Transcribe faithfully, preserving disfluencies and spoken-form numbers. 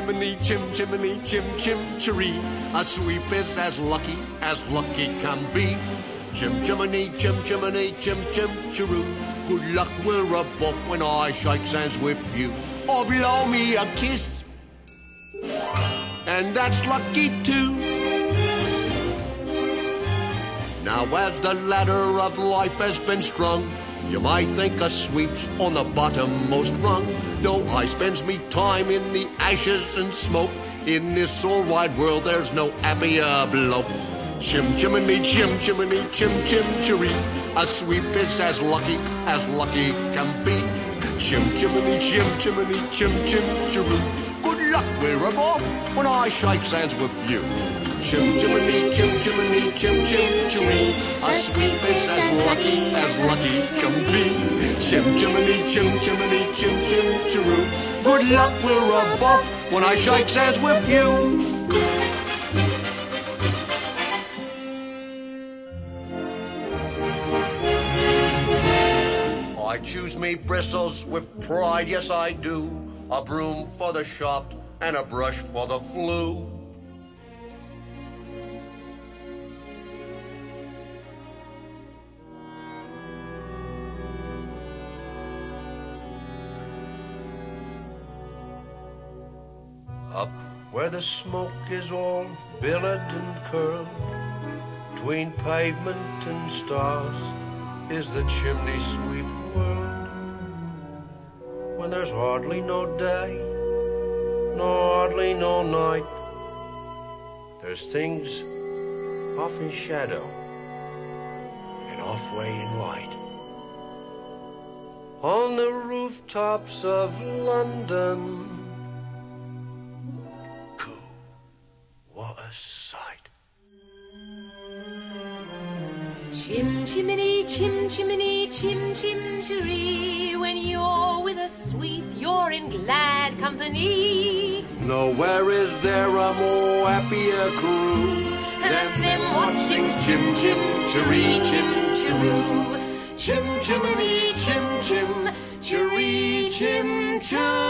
chimney, chim, chimney, chim, chim, chiree. A sweep is as lucky as lucky can be. Chim, chimney, chim, chimney, chim, chim, chiroo. Good luck, we're above when I shake hands with you. Or blow me a kiss, and that's lucky too. Now as the ladder of life has been strung, you might think a sweep's on the bottommost rung. Though I spends me time in the ashes and smoke, in this all wide world there's no happier bloke. Chim chimney, chim chimney, chim chim chiree. A sweep is as lucky as lucky can be. Chim chimney, chim chimney, chim chim chiroo. Good luck, we're off when I shake hands with you. Chim chimney, chim chimney, chim chim chiree. A sweep is as lucky as lucky can be. Chim chimney, chim chimney, chim chim chiroo. Good luck, we're off when I shake hands with you. I choose me bristles with pride, yes I do. A broom for the shaft and a brush for the flue. Up where the smoke is all billowed and curled, between pavement and stars is the chimney sweep world. When there's hardly no day, nor hardly no night, there's things off in shadow and off way in light. On the rooftops of London, cool, what a sight. Chim chimney, chim chimney, chim chim chiree. When you're with a sweep, you're in glad company. Nowhere is there a more happier crew than them what sings chim chim chiree, chim chiroo. Chim chimney, chim chim chiree, chim chiroo.